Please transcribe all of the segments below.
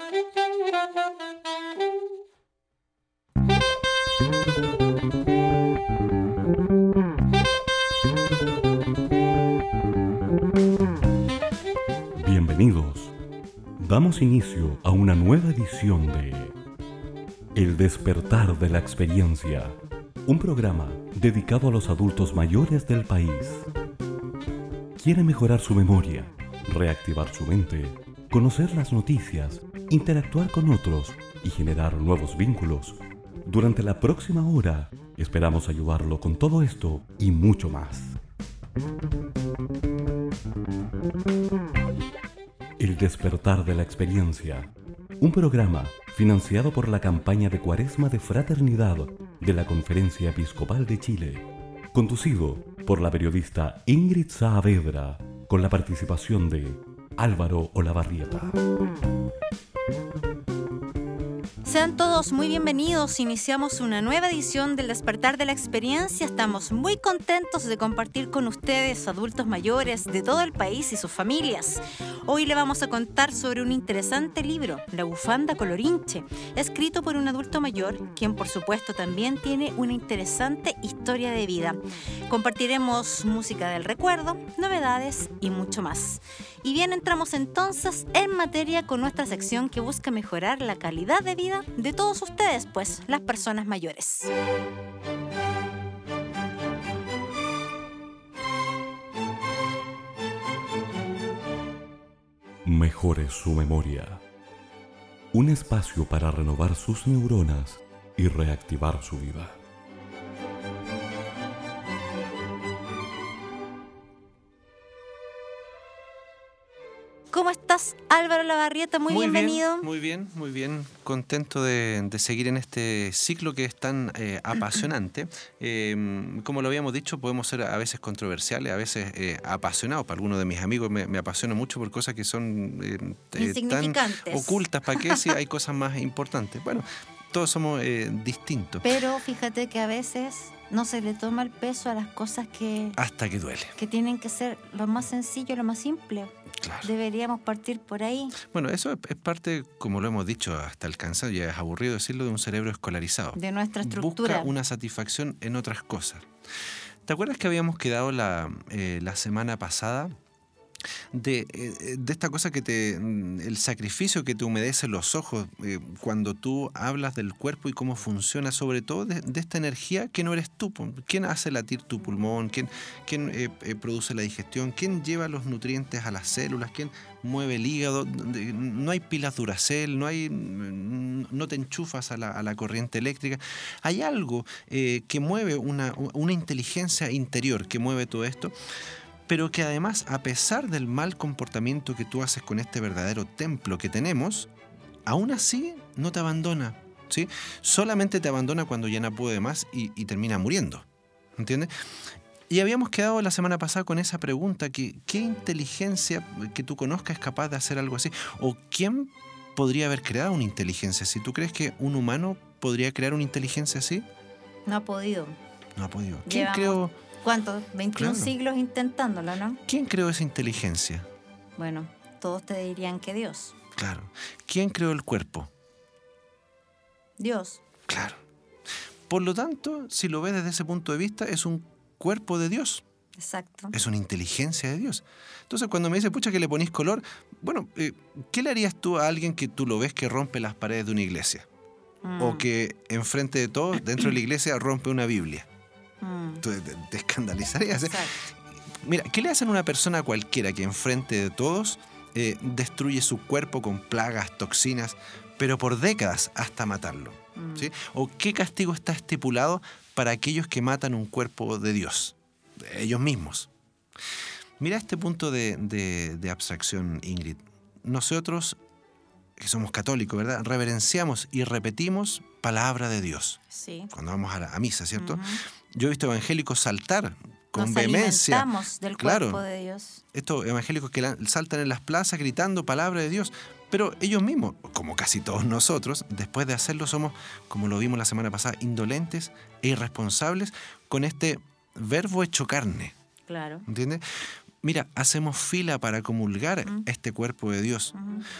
Bienvenidos. Damos inicio a una nueva edición de El despertar de la experiencia, un programa dedicado a los adultos mayores del país. ¿Quiere mejorar su memoria, reactivar su mente, conocer las noticias, interactuar con otros y generar nuevos vínculos? Durante la próxima hora esperamos ayudarlo con todo esto y mucho más. El despertar de la experiencia, un programa financiado por la campaña de Cuaresma de Fraternidad de la Conferencia Episcopal de Chile, conducido por la periodista Ingrid Saavedra, con la participación de Álvaro Olavarrieta. Sean todos muy bienvenidos. Iniciamos una nueva edición del Despertar de la Experiencia. Estamos muy contentos de compartir con ustedes, adultos mayores de todo el país y sus familias. Hoy le vamos a contar sobre un interesante libro, La bufanda colorinche, escrito por un adulto mayor, quien por supuesto también tiene una interesante historia de vida. Compartiremos música del recuerdo, novedades y mucho más. Y bien, entramos entonces en materia con nuestra sección que busca mejorar la calidad de vida de todos ustedes, pues, las personas mayores. Mejore su memoria. Un espacio para renovar sus neuronas y reactivar su vida. ¿Cómo estás, Álvaro Olavarrieta? Muy bienvenido. Muy bien. Contento de seguir en este ciclo que es tan apasionante. Como lo habíamos dicho, podemos ser a veces controversiales, a veces apasionados. Para algunos de mis amigos me apasiono mucho por cosas que son tan ocultas. ¿Para qué? Si hay cosas más importantes. Bueno, todos somos distintos. Pero fíjate que a veces no se le toma el peso a las cosas que... Hasta que duele. Que tienen que ser lo más sencillo, lo más simple. Claro. Deberíamos partir por ahí. Bueno, eso es parte, como lo hemos dicho hasta el cansancio, ya es aburrido decirlo, de un cerebro escolarizado. De nuestra estructura. Busca una satisfacción en otras cosas. ¿Te acuerdas que habíamos quedado la semana pasada de esta cosa el sacrificio que te humedece los ojos cuando tú hablas del cuerpo y cómo funciona, sobre todo de esta energía que no eres tú? ¿Quién hace latir tu pulmón? ¿Quién produce la digestión? ¿Quién lleva los nutrientes a las células? ¿Quién mueve el hígado? No hay pilas Duracell, no te enchufas a la corriente eléctrica. Hay algo que mueve una inteligencia interior que mueve todo esto, pero que además, a pesar del mal comportamiento que tú haces con este verdadero templo que tenemos, aún así no te abandona, ¿sí? Solamente te abandona cuando ya no puede más y termina muriendo, ¿entiendes? Y habíamos quedado la semana pasada con esa pregunta, ¿qué inteligencia que tú conozcas es capaz de hacer algo así? ¿O quién podría haber creado una inteligencia así? ¿Tú crees que un humano podría crear una inteligencia así? No ha podido. ¿Quién creó? ¿Cuántos? 21 siglos intentándolo, ¿no? ¿Quién creó esa inteligencia? Bueno, todos te dirían que Dios. Claro. ¿Quién creó el cuerpo? Dios. Claro. Por lo tanto, si lo ves desde ese punto de vista, es un cuerpo de Dios. Exacto. Es una inteligencia de Dios. Entonces, cuando me dice, pucha, que le ponís color, bueno, ¿qué le harías tú a alguien que tú lo ves que rompe las paredes de una iglesia? O que enfrente de todos, dentro de la iglesia, rompe una Biblia. Tú te escandalizarías. Mira, ¿qué le hacen a una persona cualquiera que enfrente de todos destruye su cuerpo con plagas, toxinas, pero por décadas hasta matarlo? ¿Sí? ¿O qué castigo está estipulado para aquellos que matan un cuerpo de Dios? Ellos mismos. Mira este punto de abstracción, Ingrid. Nosotros, que somos católicos, ¿verdad?, reverenciamos y repetimos palabra de Dios. Sí. Cuando vamos a misa, ¿cierto? Yo he visto evangélicos saltar con Nos vehemencia. Alimentamos del cuerpo de Dios. Estos evangélicos que saltan en las plazas gritando palabra de Dios. Pero ellos mismos, como casi todos nosotros, después de hacerlo somos, como lo vimos la semana pasada, indolentes e irresponsables con este verbo hecho carne. Claro. ¿Entiendes? Mira, hacemos fila para comulgar este cuerpo de Dios.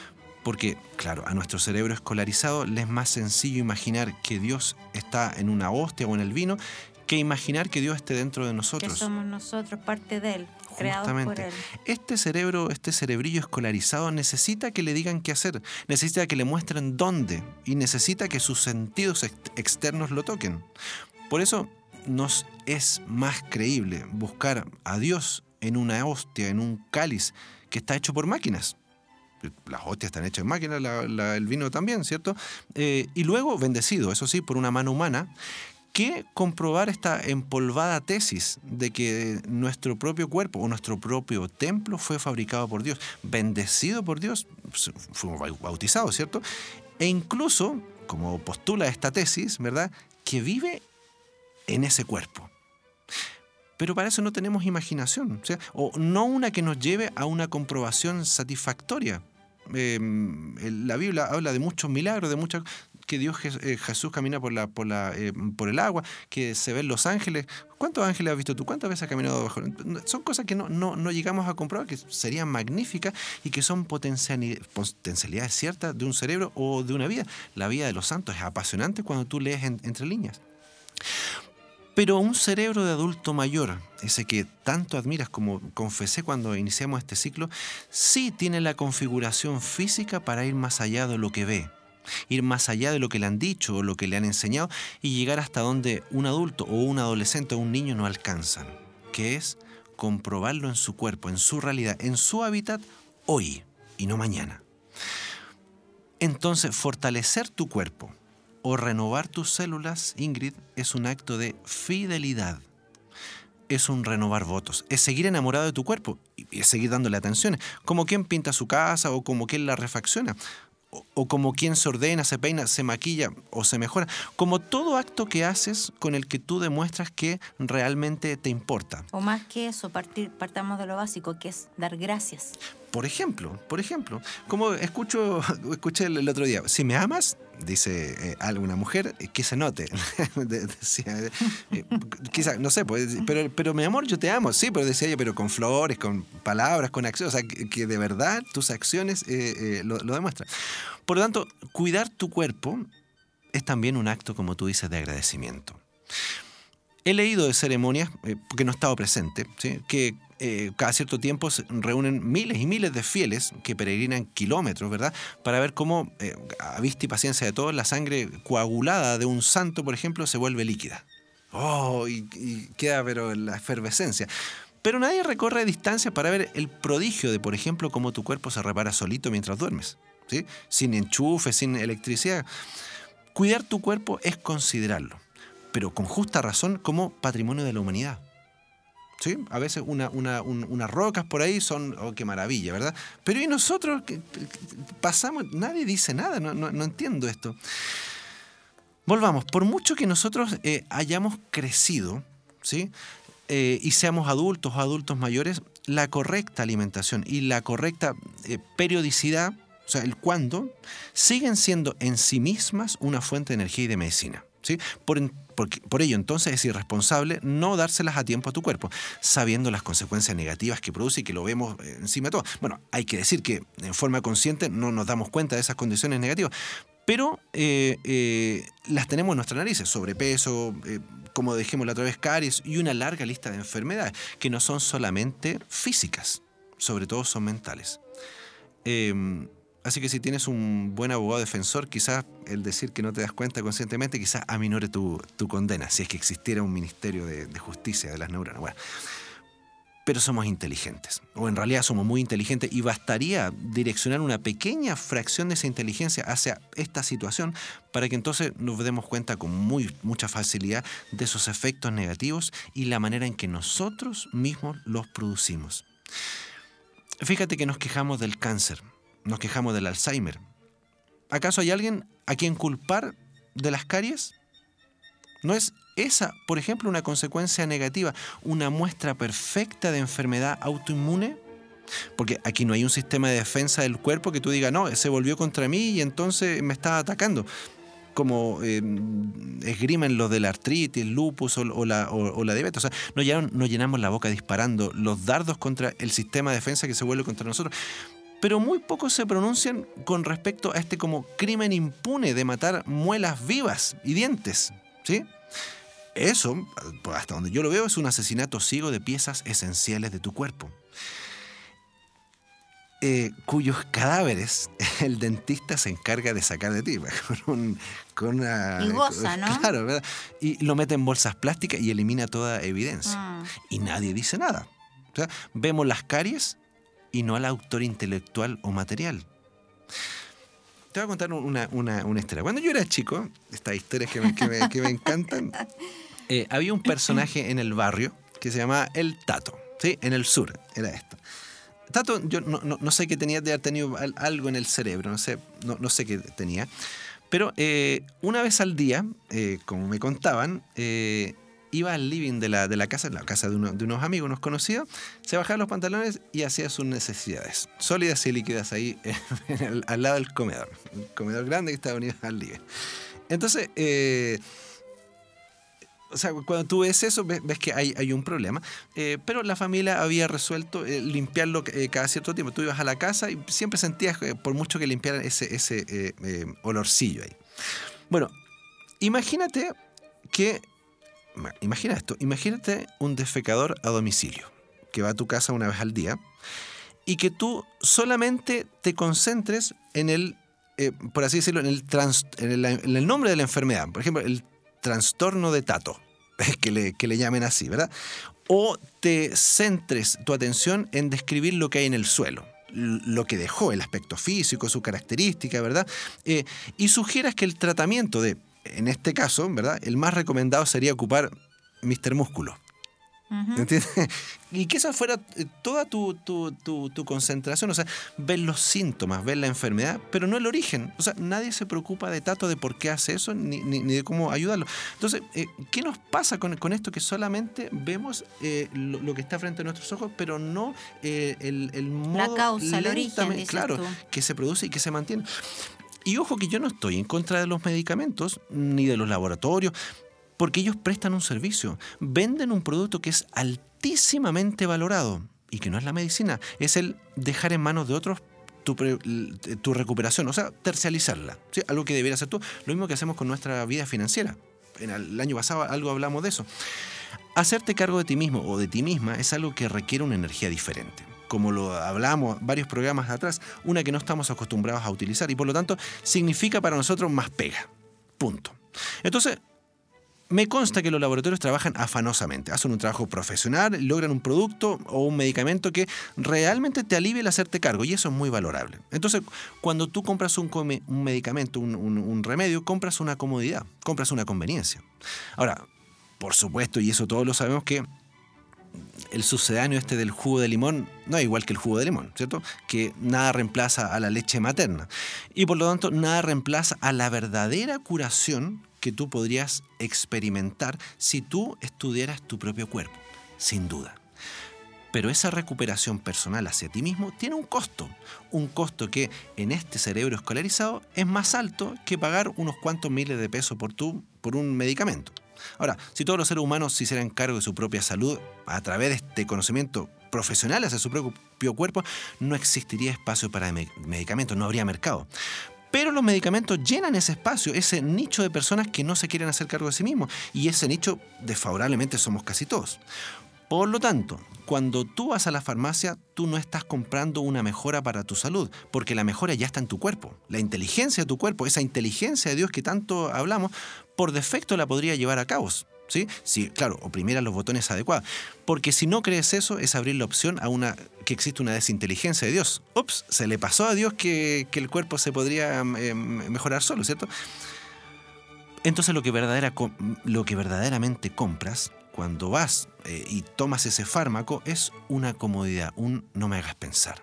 Porque, claro, a nuestro cerebro escolarizado le es más sencillo imaginar que Dios está en una hostia o en el vino que imaginar que Dios esté dentro de nosotros. Que somos nosotros parte de Él, creados por Él. Este cerebro, este cerebrillo escolarizado necesita que le digan qué hacer, necesita que le muestren dónde y necesita que sus sentidos externos lo toquen. Por eso nos es más creíble buscar a Dios en una hostia, en un cáliz que está hecho por máquinas. Las hostias están hechas en máquinas, el vino también, ¿cierto? Y luego bendecido, eso sí, por una mano humana, que comprobar esta empolvada tesis de que nuestro propio cuerpo o nuestro propio templo fue fabricado por Dios, bendecido por Dios, fuimos bautizados, ¿cierto? E incluso, como postula esta tesis, ¿verdad?, que vive en ese cuerpo. Pero para eso no tenemos imaginación, o no una que nos lleve a una comprobación satisfactoria. La Biblia habla de muchos milagros, de muchas que Jesús camina por el agua, que se ven los ángeles. ¿Cuántos ángeles has visto tú? ¿Cuántas veces has caminado bajo? Son cosas que no llegamos a comprobar, que serían magníficas y que son potencialidades ciertas de un cerebro o de una vida. La vida de los santos es apasionante cuando tú lees entre líneas. Pero un cerebro de adulto mayor, ese que tanto admiras, como confesé cuando iniciamos este ciclo, sí tiene la configuración física para ir más allá de lo que ve, ir más allá de lo que le han dicho o lo que le han enseñado y llegar hasta donde un adulto o un adolescente o un niño no alcanzan, que es comprobarlo en su cuerpo, en su realidad, en su hábitat hoy y no mañana. Entonces, fortalecer tu cuerpo o renovar tus células, Ingrid, es un acto de fidelidad. Es un renovar votos. Es seguir enamorado de tu cuerpo y es seguir dándole atención. Como quien pinta su casa o como quien la refacciona. O como quien se ordena, se peina, se maquilla o se mejora. Como todo acto que haces con el que tú demuestras que realmente te importa. O más que eso, partamos de lo básico, que es dar gracias. Por ejemplo, como escuché el otro día, si me amas, dice alguna mujer, que se note. Decía, quizá, no sé, pero mi amor, yo te amo. Sí, pero decía ella, pero con flores, con palabras, con acciones. O sea, que de verdad tus acciones lo demuestran. Por lo tanto, cuidar tu cuerpo es también un acto, como tú dices, de agradecimiento. He leído de ceremonias, porque no he estado presente, ¿sí?, que cada cierto tiempo se reúnen miles y miles de fieles que peregrinan kilómetros, ¿verdad?, para ver cómo, a vista y paciencia de todos, la sangre coagulada de un santo, por ejemplo, se vuelve líquida. Y queda, pero la efervescencia. Pero nadie recorre distancias para ver el prodigio de, por ejemplo, cómo tu cuerpo se repara solito mientras duermes, ¿sí?, sin enchufe, sin electricidad. Cuidar tu cuerpo es considerarlo, pero con justa razón, como patrimonio de la humanidad. ¿Sí? A veces unas rocas por ahí son, qué maravilla, ¿verdad? Pero ¿y nosotros qué pasamos? Nadie dice nada, no entiendo esto. Volvamos, por mucho que nosotros hayamos crecido, ¿sí?, y seamos adultos o adultos mayores, la correcta alimentación y la correcta periodicidad, o sea, el cuándo, siguen siendo en sí mismas una fuente de energía y de medicina, ¿sí? Por ello, entonces, es irresponsable no dárselas a tiempo a tu cuerpo, sabiendo las consecuencias negativas que produce y que lo vemos encima de todo. Bueno, hay que decir que en forma consciente no nos damos cuenta de esas condiciones negativas, pero las tenemos en nuestras narices: sobrepeso, como dijimos la otra vez, caries y una larga lista de enfermedades que no son solamente físicas, sobre todo son mentales. Así que si tienes un buen abogado defensor, quizás el decir que no te das cuenta conscientemente, quizás aminore tu condena, si es que existiera un ministerio de justicia de las neuronas. Bueno, pero somos inteligentes, o en realidad somos muy inteligentes, y bastaría direccionar una pequeña fracción de esa inteligencia hacia esta situación para que entonces nos demos cuenta con mucha facilidad de esos efectos negativos y la manera en que nosotros mismos los producimos. Fíjate que nos quejamos del cáncer. Nos quejamos del Alzheimer. ¿Acaso hay alguien a quien culpar de las caries? ¿No es esa, por ejemplo, una consecuencia negativa, una muestra perfecta de enfermedad autoinmune? Porque aquí no hay un sistema de defensa del cuerpo que tú digas, no, se volvió contra mí y entonces me está atacando. Como esgrimen los de la artritis, el lupus o la diabetes. O sea, no llenamos la boca disparando los dardos contra el sistema de defensa que se vuelve contra nosotros. pero muy pocos se pronuncian con respecto a este como crimen impune de matar muelas vivas y dientes, ¿sí? Eso, hasta donde yo lo veo, es un asesinato ciego de piezas esenciales de tu cuerpo, cuyos cadáveres el dentista se encarga de sacar de ti con una... Y goza, ¿no? Claro, ¿verdad? Y lo mete en bolsas plásticas y elimina toda evidencia. Y nadie dice nada. O sea, vemos las caries y no al autor intelectual o material. Te voy a contar una historia. Cuando yo era chico, estas historias que me encantan, había un personaje en el barrio que se llamaba el Tato, ¿sí? En el sur era esto. Tato, yo no sé qué tenía, de haber tenido algo en el cerebro, no sé qué tenía, pero una vez al día, como me contaban, iba al living de la casa de unos amigos, unos conocidos, se bajaba los pantalones y hacía sus necesidades, sólidas y líquidas ahí al lado del comedor, un comedor grande que estaba unido al living. Entonces, o sea, cuando tú ves eso, ves que hay un problema. Pero la familia había resuelto limpiarlo cada cierto tiempo. Tú ibas a la casa y siempre sentías, por mucho que limpiaran, ese olorcillo ahí. Bueno, imagínate un defecador a domicilio que va a tu casa una vez al día y que tú solamente te concentres en el, por así decirlo, en el nombre de la enfermedad. Por ejemplo, el trastorno de Tato, que le llamen así, ¿verdad? O te centres tu atención en describir lo que hay en el suelo, lo que dejó, el aspecto físico, su característica, ¿verdad? Y sugieras que el tratamiento en este caso, ¿verdad? El más recomendado sería ocupar Mr. Músculo. ¿Entiendes? Y que esa fuera toda tu concentración, o sea, ver los síntomas, ver la enfermedad, pero no el origen. O sea, nadie se preocupa de Tato de por qué hace eso, ni de cómo ayudarlo. Entonces, ¿qué nos pasa con esto? Que solamente vemos lo que está frente a nuestros ojos, pero no el modo, la causa, el origen, dices claro, tú, que se produce y que se mantiene. Y ojo que yo no estoy en contra de los medicamentos, ni de los laboratorios, porque ellos prestan un servicio, venden un producto que es altísimamente valorado y que no es la medicina, es el dejar en manos de otros tu recuperación, o sea, tercializarla, ¿sí? Algo que debería hacer tú, lo mismo que hacemos con nuestra vida financiera. En el año pasado algo hablamos de eso. Hacerte cargo de ti mismo o de ti misma es algo que requiere una energía diferente. Como lo hablamos varios programas atrás, una que no estamos acostumbrados a utilizar y por lo tanto significa para nosotros más pega. Punto. Entonces, me consta que los laboratorios trabajan afanosamente, hacen un trabajo profesional, logran un producto o un medicamento que realmente te alivie el hacerte cargo y eso es muy valorable. Entonces, cuando tú compras un medicamento, un remedio, compras una comodidad, compras una conveniencia. Ahora, por supuesto, y eso todos lo sabemos, que el sucedáneo del jugo de limón no es igual que el jugo de limón, ¿cierto? Que nada reemplaza a la leche materna y por lo tanto nada reemplaza a la verdadera curación que tú podrías experimentar si tú estudiaras tu propio cuerpo, sin duda. Pero esa recuperación personal hacia ti mismo tiene un costo que en este cerebro escolarizado es más alto que pagar unos cuantos miles de pesos por un medicamento. Ahora, si todos los seres humanos se hicieran cargo de su propia salud a través de este conocimiento profesional hacia su propio cuerpo, no existiría espacio para medicamentos, no habría mercado. Pero los medicamentos llenan ese espacio, ese nicho de personas que no se quieren hacer cargo de sí mismos. Y ese nicho, desfavorablemente, somos casi todos. Por lo tanto, cuando tú vas a la farmacia, tú no estás comprando una mejora para tu salud, porque la mejora ya está en tu cuerpo. La inteligencia de tu cuerpo, esa inteligencia de Dios que tanto hablamos, por defecto la podría llevar a cabo. ¿Sí? Si, claro, oprimiera los botones adecuados. Porque si no crees eso, es abrir la opción a que existe una desinteligencia de Dios. Ups, se le pasó a Dios que el cuerpo se podría mejorar solo, ¿cierto? Entonces lo que verdaderamente compras cuando vas y tomas ese fármaco es una comodidad, un no me hagas pensar.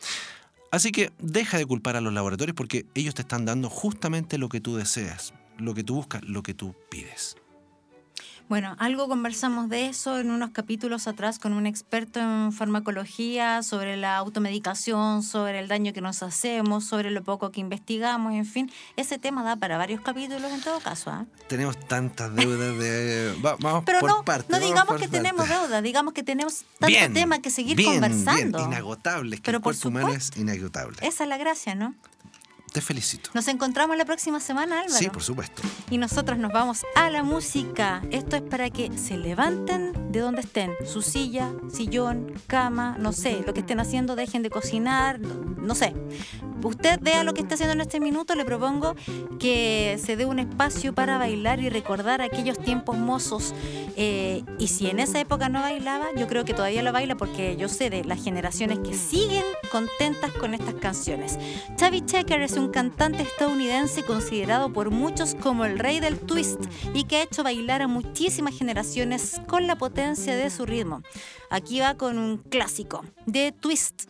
Así que deja de culpar a los laboratorios porque ellos te están dando justamente lo que tú deseas, lo que tú buscas, lo que tú pides. Bueno, algo conversamos de eso en unos capítulos atrás con un experto en farmacología, sobre la automedicación, sobre el daño que nos hacemos, sobre lo poco que investigamos, en fin. Ese tema da para varios capítulos en todo caso, ¿eh? Tenemos tantas deudas de... vamos Pero por partes. no digamos que tenemos deuda, digamos que tenemos tanto tema que seguir conversando. Bien, inagotable, es que Pero el cuerpo humano es inagotable. Esa es la gracia, ¿no? Te felicito. Nos encontramos la próxima semana, Álvaro. Sí, por supuesto. Y nosotros nos vamos a la música. Esto es para que se levanten de donde estén. Su silla, sillón, cama, no sé, lo que estén haciendo, dejen de cocinar, no sé. Usted vea lo que está haciendo en este minuto. Le propongo que se dé un espacio para bailar y recordar aquellos tiempos mozos. Y si en esa época no bailaba, yo creo que todavía lo baila, porque yo sé de las generaciones que siguen contentas con estas canciones. Chubby Checker es un cantante estadounidense considerado por muchos como el rey del twist y que ha hecho bailar a muchísimas generaciones con la potencia de su ritmo. Aquí va con un clásico de Twist.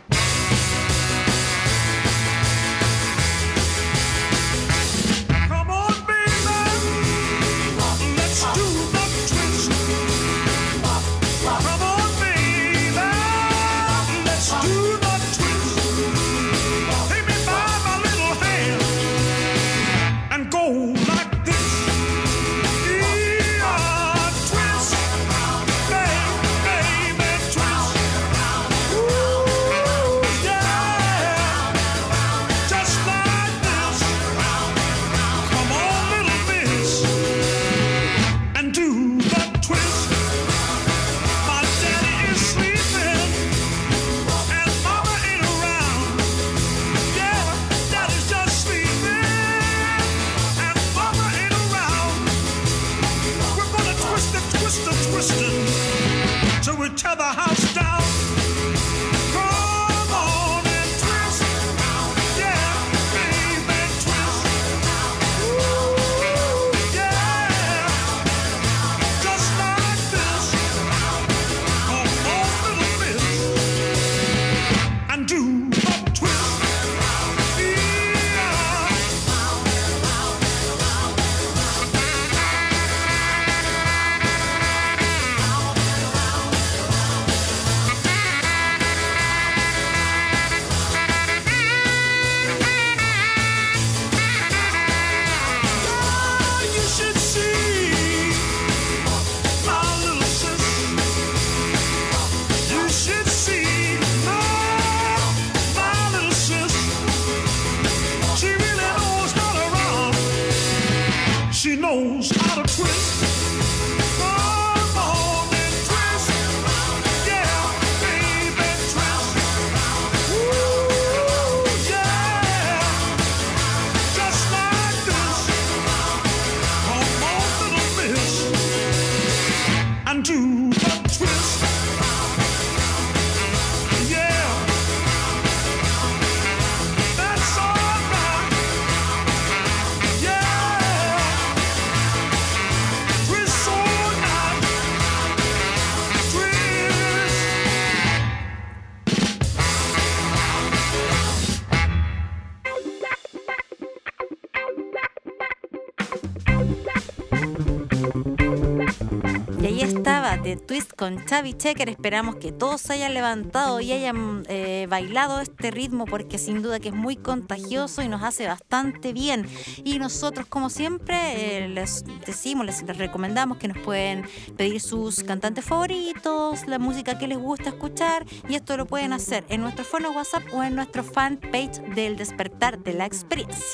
De Twist con Chubby Checker. Esperamos que todos se hayan levantado y hayan bailado este ritmo, porque sin duda que es muy contagioso y nos hace bastante bien. Y nosotros, como siempre, les recomendamos que nos pueden pedir sus cantantes favoritos, la música que les gusta escuchar, y esto lo pueden hacer en nuestro fono WhatsApp o en nuestro fanpage del Despertar de la Experiencia.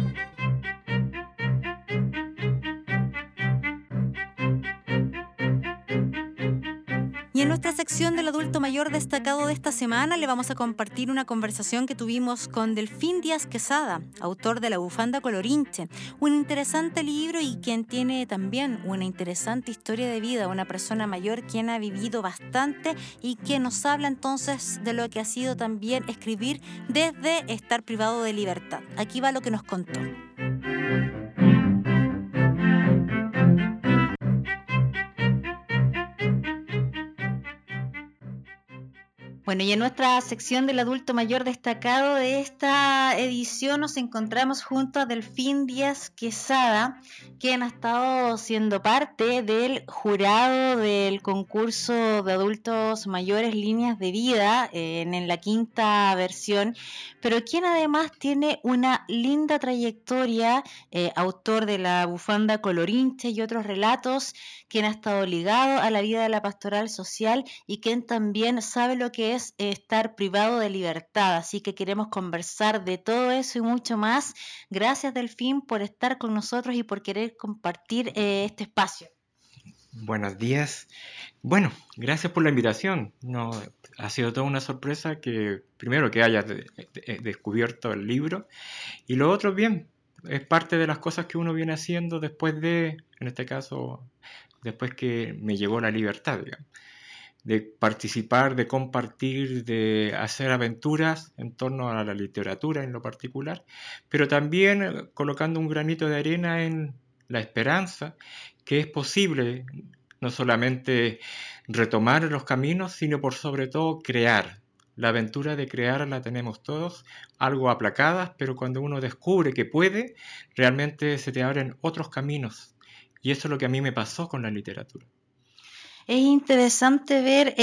Y en nuestra sección del adulto mayor destacado de esta semana le vamos a compartir una conversación que tuvimos con Delfín Díaz Quesada, autor de La bufanda colorinche, un interesante libro y quien tiene también una interesante historia de vida, una persona mayor quien ha vivido bastante y que nos habla entonces de lo que ha sido también escribir desde estar privado de libertad. Aquí va lo que nos contó. Bueno, y en nuestra sección del adulto mayor destacado de esta edición nos encontramos junto a Delfín Díaz Quesada, quien ha estado siendo parte del jurado del concurso de adultos mayores Líneas de Vida en la 5ª versión, pero quien además tiene una linda trayectoria, autor de La Bufanda Colorinche y otros relatos, quien ha estado ligado a la vida de la pastoral social y quien también sabe lo que es estar privado de libertad. Así que queremos conversar de todo eso y mucho más. Gracias, Delfín, por estar con nosotros y por querer compartir este espacio. Buenos días. Bueno, gracias por la invitación. No, ha sido toda una sorpresa que, primero, que hayas descubierto el libro, y lo otro, bien, es parte de las cosas que uno viene haciendo después de, en este caso, después que me llegó la libertad, digamos, de participar, de compartir, de hacer aventuras en torno a la literatura en lo particular, pero también colocando un granito de arena en la esperanza que es posible no solamente retomar los caminos, sino por sobre todo crear. La aventura de crear la tenemos todos, algo aplacadas, pero cuando uno descubre que puede, realmente se te abren otros caminos. Y eso es lo que a mí me pasó con la literatura. Es interesante ver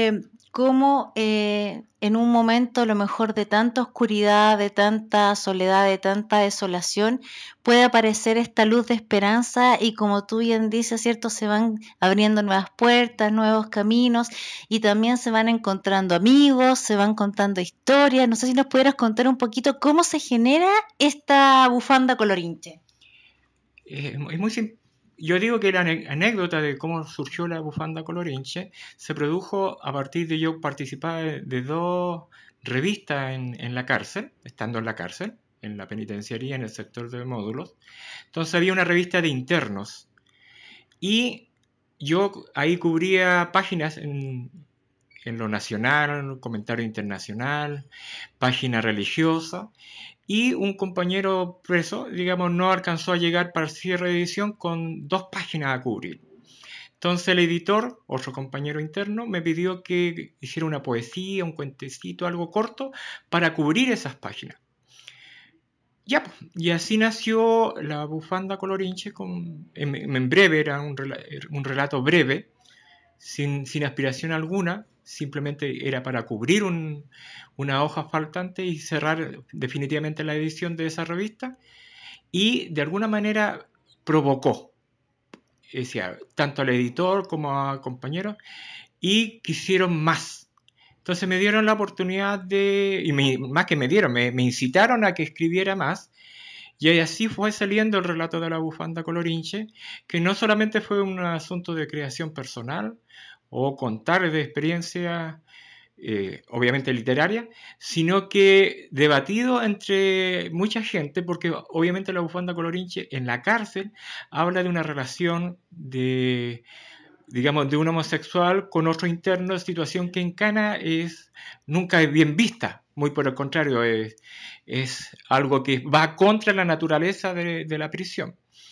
cómo en un momento a lo mejor de tanta oscuridad, de tanta soledad, de tanta desolación, puede aparecer esta luz de esperanza y como tú bien dices, ¿cierto? Se van abriendo nuevas puertas, nuevos caminos y también se van encontrando amigos, se van contando historias. No sé si nos pudieras contar un poquito cómo se genera esta Bufanda Colorinche. Es muy simple. Yo digo que la anécdota de cómo surgió la Bufanda Colorinche se produjo a partir de yo participar de 2 revistas en la cárcel, estando en la cárcel, en la penitenciaría, en el sector de módulos. Entonces había una revista de internos y yo ahí cubría páginas en lo nacional, comentario internacional, página religiosa. Y un compañero preso, digamos, no alcanzó a llegar para el cierre de edición con 2 páginas a cubrir. Entonces el editor, otro compañero interno, me pidió que hiciera una poesía, un cuentecito, algo corto, para cubrir esas páginas. Ya, y así nació la Bufanda Colorinche, en breve, era un relato breve, sin aspiración alguna, simplemente era para cubrir una hoja faltante y cerrar definitivamente la edición de esa revista, y de alguna manera provocó, decía, tanto al editor como a compañeros, y quisieron más. Entonces me dieron la oportunidad más que me dieron, me incitaron a que escribiera más, y así fue saliendo el relato de la Bufanda Colorinche, que no solamente fue un asunto de creación personal o contar de experiencia, obviamente literaria, sino que debatido entre mucha gente, porque obviamente la Bufanda Colorinche en la cárcel habla de una relación de un homosexual con otro interno, situación que en Cana nunca es bien vista, muy por el contrario, es algo que va contra la naturaleza de la prisión.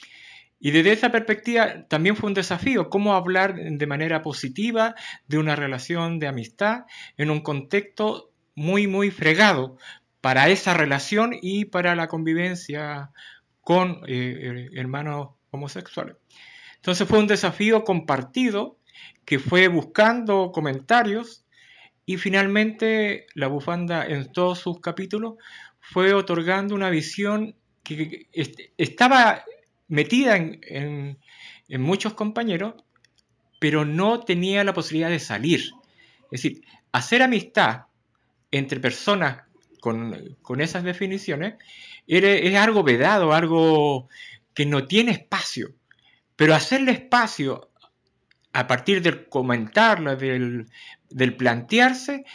Y desde esa perspectiva también fue un desafío, cómo hablar de manera positiva de una relación de amistad en un contexto muy, muy fregado para esa relación y para la convivencia con hermanos homosexuales. Entonces fue un desafío compartido que fue buscando comentarios y finalmente la Bufanda en todos sus capítulos fue otorgando una visión que estaba metida en muchos compañeros, pero no tenía la posibilidad de salir. Es decir, hacer amistad entre personas con esas definiciones es algo vedado, algo que no tiene espacio. Pero hacerle espacio a partir del comentarla, del plantearse,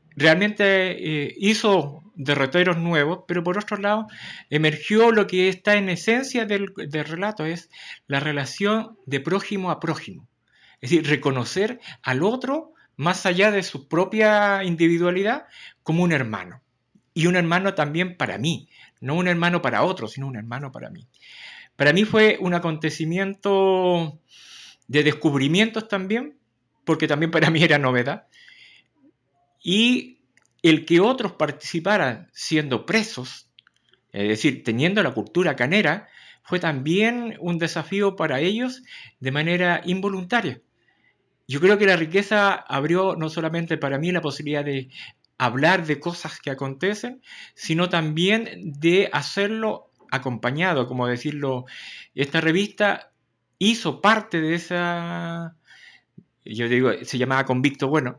realmente hizo derroteros nuevos, pero por otro lado emergió lo que está en esencia del relato, es la relación de prójimo a prójimo. Es decir, reconocer al otro más allá de su propia individualidad como un hermano. Y un hermano también para mí, no un hermano para otro, sino un hermano para mí. Para mí fue un acontecimiento de descubrimientos también, porque también para mí era novedad. y el que otros participaran siendo presos, es decir, teniendo la cultura canera, fue también un desafío para ellos de manera involuntaria. Yo creo que la riqueza abrió no solamente para mí la posibilidad de hablar de cosas que acontecen, sino también de hacerlo acompañado, como decirlo. Esta revista hizo parte de esa, yo digo, se llamaba Convicto Bueno,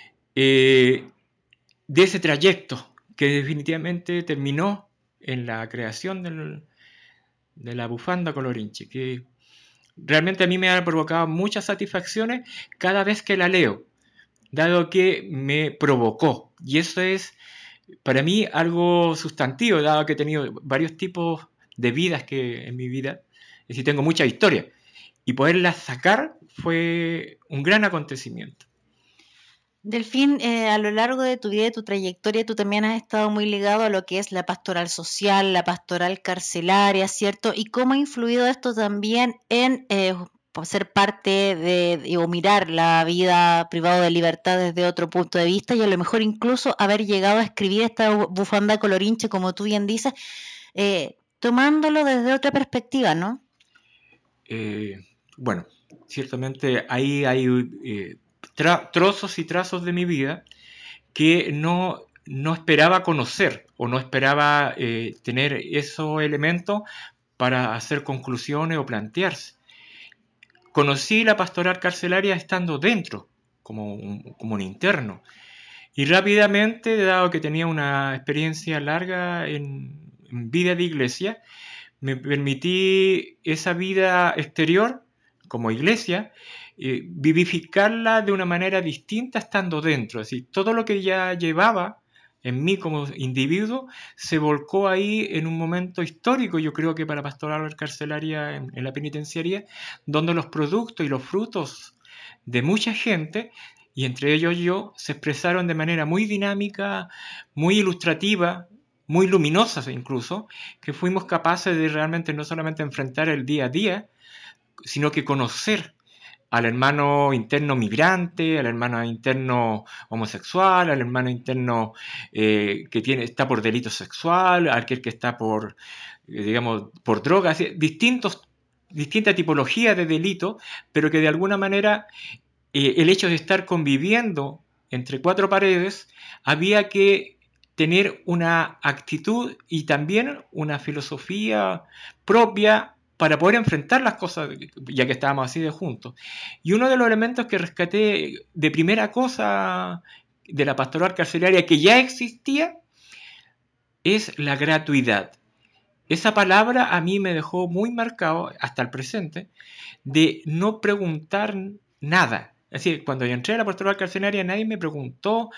de ese trayecto que definitivamente terminó en la creación de la bufanda colorinche, que realmente a mí me ha provocado muchas satisfacciones cada vez que la leo, dado que me provocó. Y eso es para mí algo sustantivo, dado que he tenido varios tipos de vidas en mi vida, es decir, tengo mucha historia, y poderlas sacar fue un gran acontecimiento. Delfín, a lo largo de tu vida y tu trayectoria, tú también has estado muy ligado a lo que es la pastoral social, la pastoral carcelaria, ¿cierto? ¿Y cómo ha influido esto también en ser parte o mirar la vida privada de libertad desde otro punto de vista y a lo mejor incluso haber llegado a escribir esta bufanda colorinche, como tú bien dices, tomándolo desde otra perspectiva, ¿no? Bueno, ciertamente ahí hay trozos y trazos de mi vida que no esperaba conocer o no esperaba tener esos elementos para hacer conclusiones o plantearse. Conocí la pastoral carcelaria estando dentro, como un interno, y rápidamente, dado que tenía una experiencia larga en vida de iglesia, me permití esa vida exterior como iglesia, vivificarla de una manera distinta estando dentro. Es decir, todo lo que ya llevaba en mí como individuo se volcó ahí en un momento histórico, yo creo que para pastoral carcelaria en la penitenciaría, donde los productos y los frutos de mucha gente, y entre ellos yo, se expresaron de manera muy dinámica, muy ilustrativa, muy luminosas incluso, que fuimos capaces de realmente no solamente enfrentar el día a día, sino que conocer al hermano interno migrante, al hermano interno homosexual, al hermano interno que está por delito sexual, aquel que está por drogas, distintas tipologías de delito, pero que de alguna manera el hecho de estar conviviendo entre cuatro paredes había que tener una actitud y también una filosofía propia para poder enfrentar las cosas, ya que estábamos así de juntos. Y uno de los elementos que rescaté de primera cosa de la pastoral carcelaria que ya existía es la gratuidad. Esa palabra a mí me dejó muy marcado hasta el presente de no preguntar nada. Es decir, cuando yo entré a la pastoral carcelaria nadie me preguntó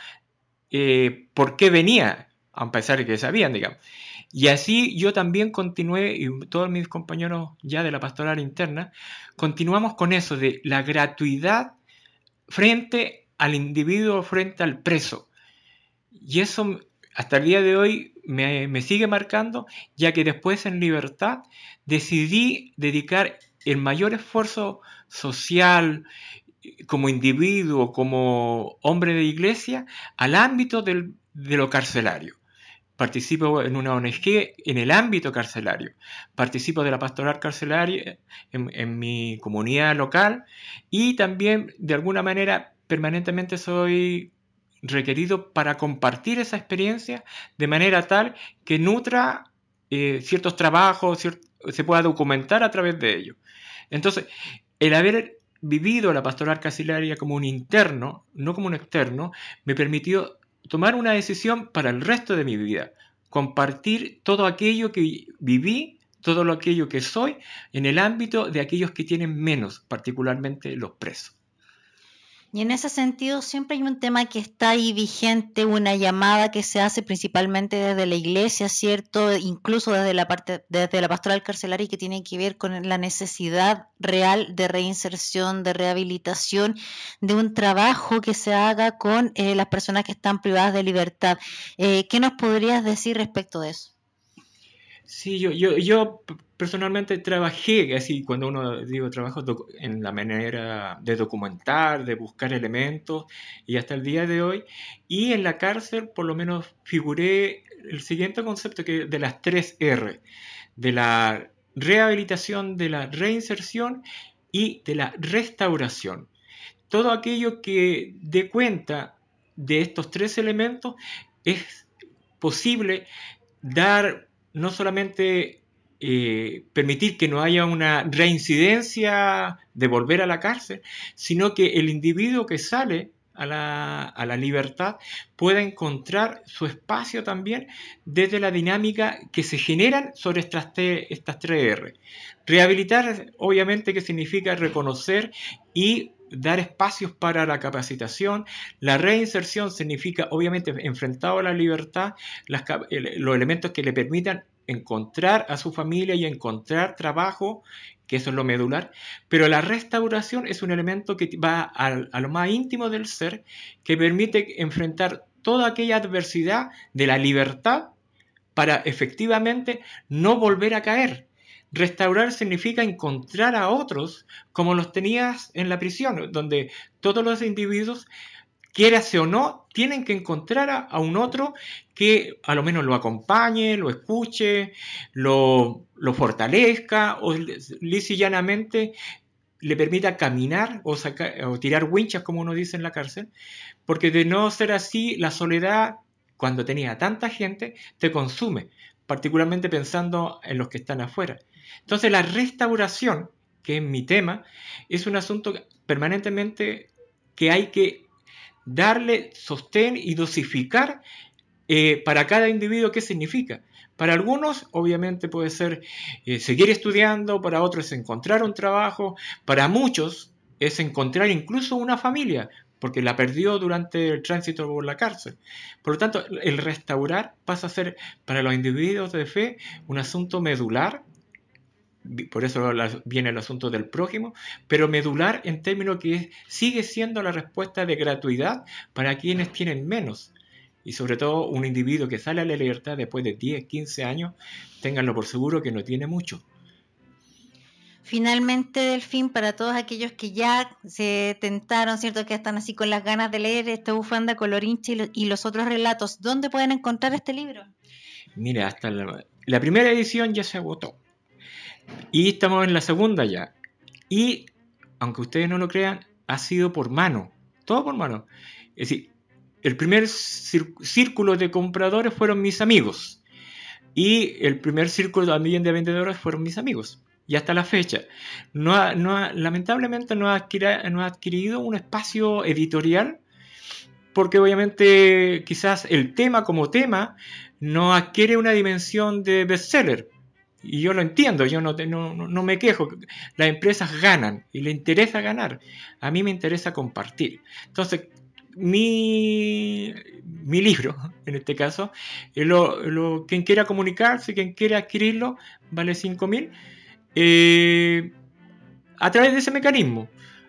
por qué venía, a pesar de que sabían, digamos. Y así yo también continué, y todos mis compañeros ya de la pastoral interna, continuamos con eso de la gratuidad frente al individuo, frente al preso. Y eso hasta el día de hoy me sigue marcando, ya que después en libertad decidí dedicar el mayor esfuerzo social, como individuo, como hombre de iglesia, al ámbito de lo carcelario. Participo en una ONG en el ámbito carcelario, participo de la pastoral carcelaria en mi comunidad local y también de alguna manera permanentemente soy requerido para compartir esa experiencia de manera tal que nutra ciertos trabajos, se pueda documentar a través de ellos. Entonces, el haber vivido la pastoral carcelaria como un interno, no como un externo, me permitió tomar una decisión para el resto de mi vida, compartir todo aquello que viví, todo aquello que soy, en el ámbito de aquellos que tienen menos, particularmente los presos. Y en ese sentido siempre hay un tema que está ahí vigente, una llamada que se hace principalmente desde la iglesia, ¿cierto? Incluso desde la pastoral carcelaria, que tiene que ver con la necesidad real de reinserción, de rehabilitación, de un trabajo que se haga con las personas que están privadas de libertad. ¿Qué nos podrías decir respecto de eso? Sí, yo personalmente trabajé, así cuando uno digo trabajo, en la manera de documentar, de buscar elementos, y hasta el día de hoy, y en la cárcel por lo menos figuré el siguiente concepto que de las 3 R, de la rehabilitación, de la reinserción y de la restauración. Todo aquello que dé cuenta de estos 3 elementos es posible dar, no solamente permitir que no haya una reincidencia de volver a la cárcel, sino que el individuo que sale a la libertad pueda encontrar su espacio también desde la dinámica que se generan sobre estas 3 R. Rehabilitar, obviamente, que significa reconocer y dar espacios para la capacitación. La reinserción significa, obviamente, enfrentado a la libertad, los elementos que le permitan encontrar a su familia y encontrar trabajo, que eso es lo medular, pero la restauración es un elemento que va a lo más íntimo del ser, que permite enfrentar toda aquella adversidad de la libertad para efectivamente no volver a caer. Restaurar significa encontrar a otros como los tenías en la prisión, donde todos los individuos, quieras o no, tienen que encontrar a un otro que a lo menos lo acompañe, lo escuche, lo fortalezca o lisa y llanamente le permita caminar o tirar winchas, como uno dice en la cárcel, porque de no ser así, la soledad, cuando tenía tanta gente, te consume, particularmente pensando en los que están afuera. Entonces la restauración, que es mi tema, es un asunto permanentemente que hay que darle sostén y dosificar para cada individuo qué significa. Para algunos, obviamente, puede ser seguir estudiando, para otros es encontrar un trabajo, para muchos es encontrar incluso una familia, porque la perdió durante el tránsito por la cárcel. Por lo tanto, el restaurar pasa a ser para los individuos de fe un asunto medular, por eso viene el asunto del prójimo, pero medular en términos que sigue siendo la respuesta de gratuidad para quienes tienen menos. Y sobre todo un individuo que sale a la libertad después de 10, 15 años, ténganlo por seguro que no tiene mucho. Finalmente, Delfín, para todos aquellos que ya se tentaron, ¿cierto?, que están así con las ganas de leer esta Bufanda Colorinche y los otros relatos, ¿dónde pueden encontrar este libro? Mira, hasta la primera edición ya se agotó. Y estamos en la segunda ya. Y, aunque ustedes no lo crean, ha sido por mano. Todo por mano. Es decir, el primer círculo de compradores fueron mis amigos. Y el primer círculo también de vendedores fueron mis amigos. Y hasta la fecha. Lamentablemente no ha adquirido un espacio editorial, porque obviamente quizás el tema como tema no adquiere una dimensión de bestseller. Y yo lo entiendo, yo no me quejo. Las empresas ganan y les interesa ganar. A mí me interesa compartir. Entonces, mi libro, en este caso, quien quiera comunicarse, quien quiera adquirirlo, vale 5.000. A través de ese mecanismo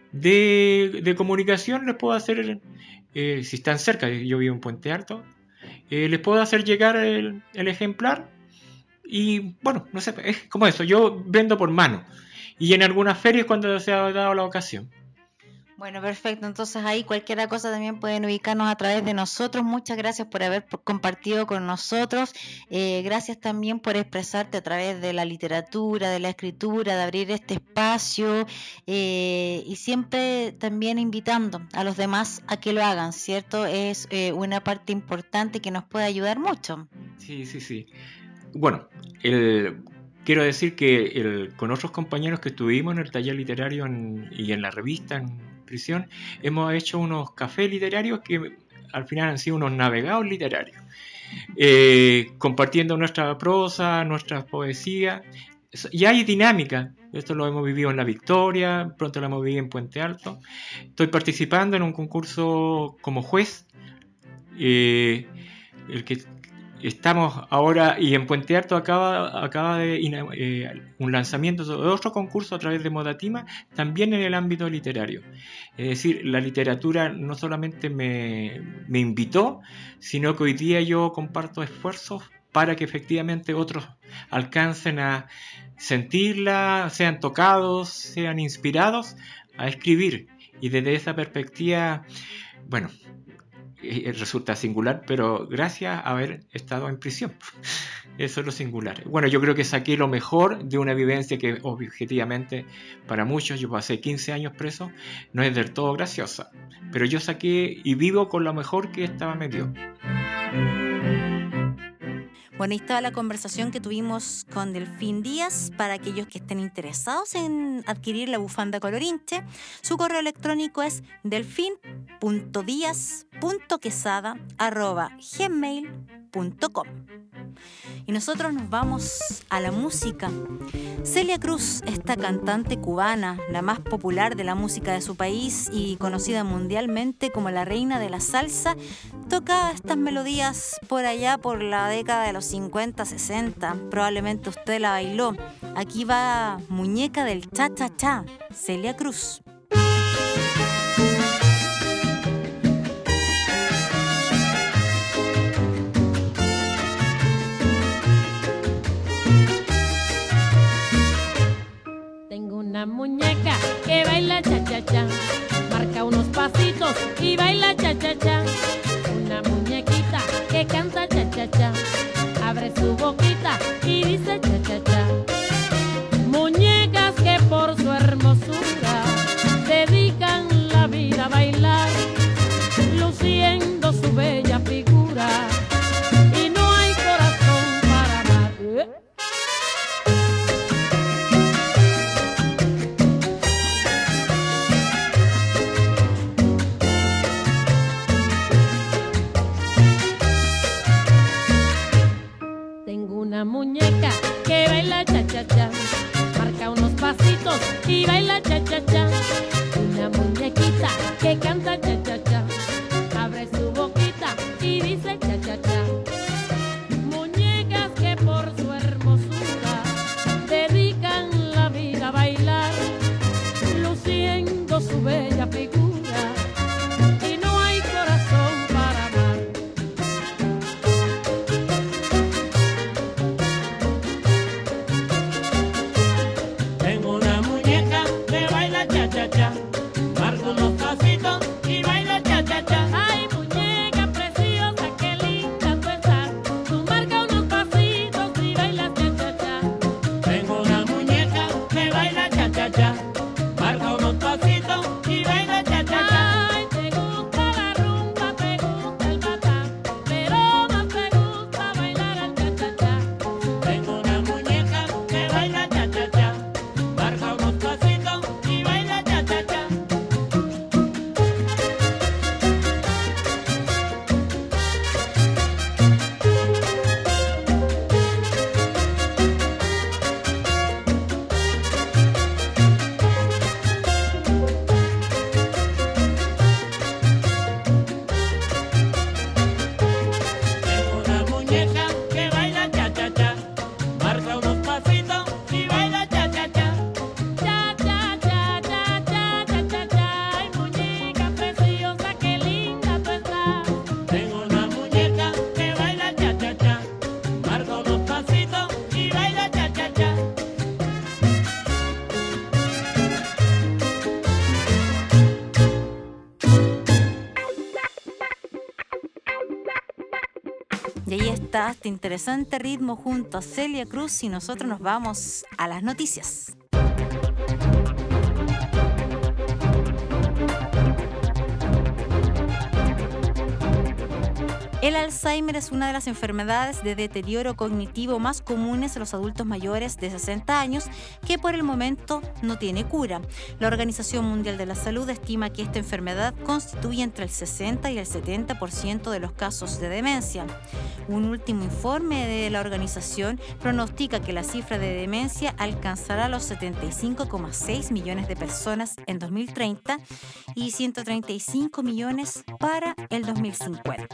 de comunicación les puedo hacer, si están cerca, yo vivo en Puente Alto, les puedo hacer llegar el ejemplar. Y bueno, no sé, es como eso, yo vendo por mano y en algunas ferias cuando se ha dado la ocasión. Bueno, perfecto, entonces ahí cualquier cosa también pueden ubicarnos a través de nosotros. Muchas gracias por haber compartido con nosotros, gracias también por expresarte a través de la literatura, de la escritura, de abrir este espacio, y siempre también invitando a los demás a que lo hagan, ¿cierto? Es una parte importante que nos puede ayudar mucho. Sí. Bueno, quiero decir que con otros compañeros que estuvimos en el taller literario y en la revista en prisión, hemos hecho unos cafés literarios que al final han sido unos navegados literarios, compartiendo nuestra prosa, nuestra poesía. Y hay dinámica. Esto lo hemos vivido en La Victoria, pronto lo hemos vivido en Puente Alto. Estoy participando en un concurso como juez, el que estamos ahora, y en Puente Alto acaba de un lanzamiento de otro concurso a través de Modatima, también en el ámbito literario. Es decir, la literatura no solamente me invitó, sino que hoy día yo comparto esfuerzos para que efectivamente otros alcancen a sentirla, sean tocados, sean inspirados a escribir. Y desde esa perspectiva, bueno, resulta singular, pero gracias a haber estado en prisión. Eso es lo singular. Bueno, yo creo que saqué lo mejor de una vivencia que objetivamente para muchos, yo pasé 15 años preso, no es del todo graciosa, pero yo saqué y vivo con lo mejor que esta me dio. Bueno, ahí estaba la conversación que tuvimos con Delfín Díaz. Para aquellos que estén interesados en adquirir la bufanda colorinche, su correo electrónico es delfin.diaz.quesada@gmail.com. Y nosotros nos vamos a la música. Celia Cruz, esta cantante cubana, la más popular de la música de su país y conocida mundialmente como la reina de la salsa, tocaba estas melodías por allá por la década de los 50, 60. Probablemente usted la bailó. Aquí va Muñeca del Cha-Cha-Cha, Celia Cruz. Una muñeca que baila cha-cha-cha, marca unos pasitos y baila cha-cha-cha. Una muñequita que canta cha-cha-cha, abre su boquita y dice cha-cha-cha. Muñecas que por su hermosura dedican la vida a bailar, luciendo su bella figura, y no hay corazón para amar. Una muñeca que baila cha-cha-cha, marca unos pasitos y baila cha-cha-cha. Una muñequita que canta cha-cha-cha, abre su boquita y dice cha-cha-cha. Muñecas que por su hermosura dedican la vida a bailar, luciendo su bella figura, y no hay corazón para amar. Cha-cha-cha, marca unos pasitos y baila cha-cha-cha. Ay, muñeca preciosa, qué linda tú estás. Tú marca unos pasitos y baila cha-cha-cha. Tengo una muñeca que baila cha-cha-cha, marca unos pasitos y baila cha-cha-cha. Ay, te gusta la rumba, te gusta el batán, pero más te gusta bailar al cha-cha-cha. Tengo una muñeca que baila cha-cha-cha, marca unos pasitos y baila cha-cha-cha. Tengo una muñeca que baila cha-cha-cha, marca unos pasitos y baila cha-cha-cha. Cha-cha-cha, cha-cha, cha-cha-cha. Ay, muñeca preciosa, qué linda tú estás. Tengo una muñeca que baila cha-cha-cha, marca unos pasitos y baila cha-cha-cha. Y ahí está este interesante ritmo junto a Celia Cruz y nosotros nos vamos a las noticias. El Alzheimer es una de las enfermedades de deterioro cognitivo más comunes en los adultos mayores de 60 años que por el momento no tiene cura. La Organización Mundial de la Salud estima que esta enfermedad constituye entre el 60 y el 70% de los casos de demencia. Un último informe de la organización pronostica que la cifra de demencia alcanzará los 75,6 millones de personas en 2030 y 135 millones para el 2050.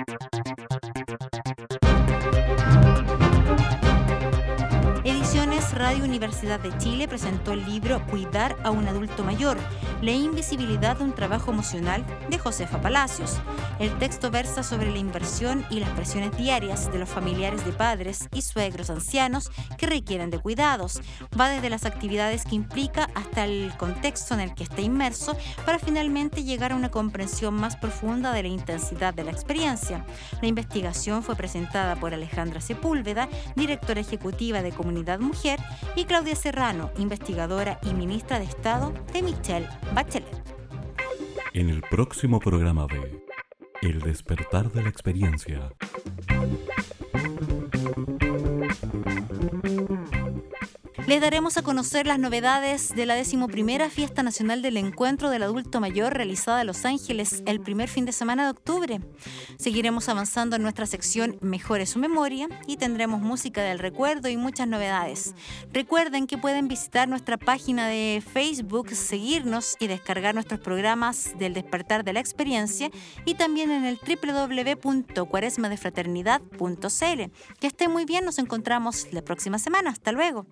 Ediciones Radio Universidad de Chile presentó el libro Cuidar a un adulto mayor, la invisibilidad de un trabajo emocional de Josefa Palacios. El texto versa sobre la inversión y las presiones diarias de los familiares de padres y suegros ancianos que requieren de cuidados. Va desde las actividades que implica hasta el contexto en el que está inmerso para finalmente llegar a una comprensión más profunda de la intensidad de la experiencia. La investigación fue presentada por Alejandra Sepúlveda, directora ejecutiva de Comunidad Mujer, y Claudia Serrano, investigadora y ministra de Estado de Michelle Bachelet. En el próximo programa de El despertar de la experiencia. Les daremos a conocer las novedades de la 11ª Fiesta Nacional del Encuentro del Adulto Mayor realizada en Los Ángeles el primer fin de semana de octubre. Seguiremos avanzando en nuestra sección Mejore su memoria y tendremos música del recuerdo y muchas novedades. Recuerden que pueden visitar nuestra página de Facebook, seguirnos y descargar nuestros programas del Despertar de la Experiencia y también en el www.cuaresmadefraternidad.cl. Que estén muy bien, nos encontramos la próxima semana. Hasta luego.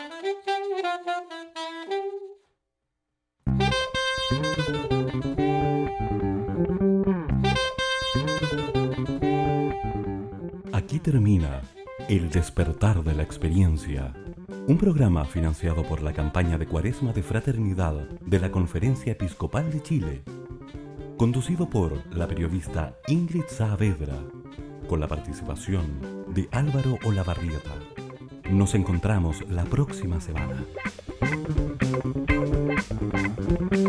Aquí termina El despertar de la experiencia, un programa financiado por la campaña de Cuaresma de Fraternidad de la Conferencia Episcopal de Chile, conducido por la periodista Ingrid Saavedra, con la participación de Álvaro Olavarrieta. Nos encontramos la próxima semana.